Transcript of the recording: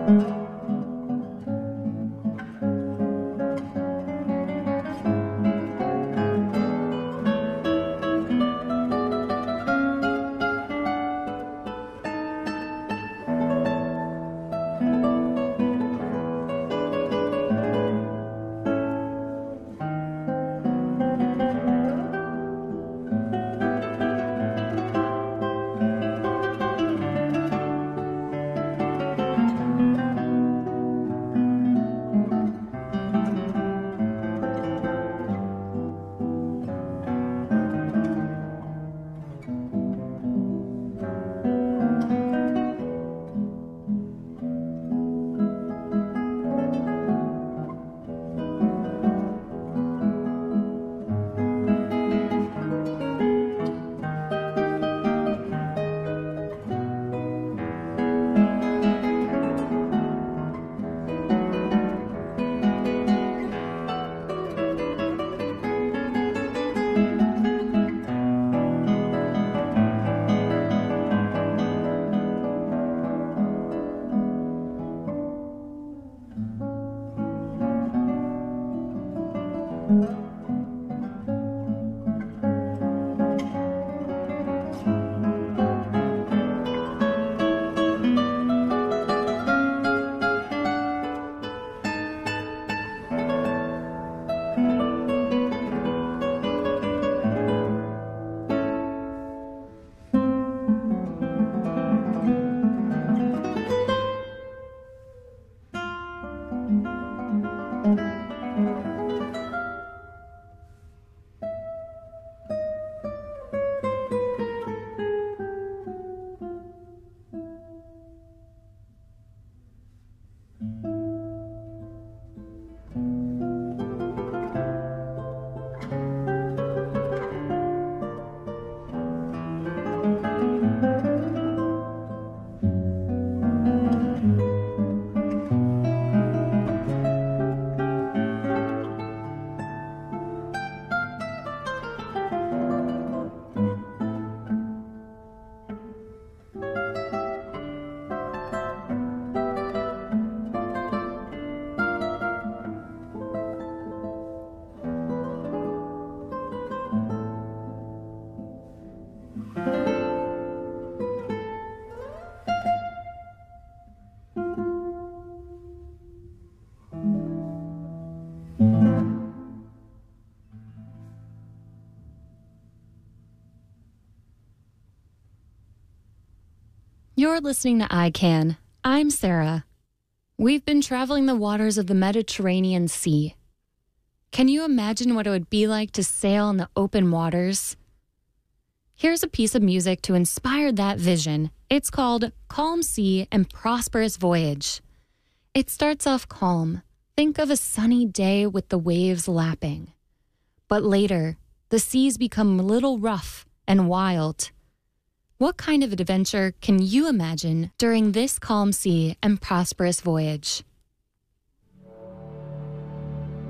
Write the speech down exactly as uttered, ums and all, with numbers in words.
You're listening to I Can. I'm Sarah. We've been traveling the waters of the Mediterranean Sea. Can you imagine what it would be like to sail in the open waters? Here's a piece of music to inspire that vision. It's called Calm Sea and Prosperous Voyage. It starts off calm. Think of a sunny day with the waves lapping. But later, the seas become a little rough and wild. What kind of adventure can you imagine during this calm sea and prosperous voyage?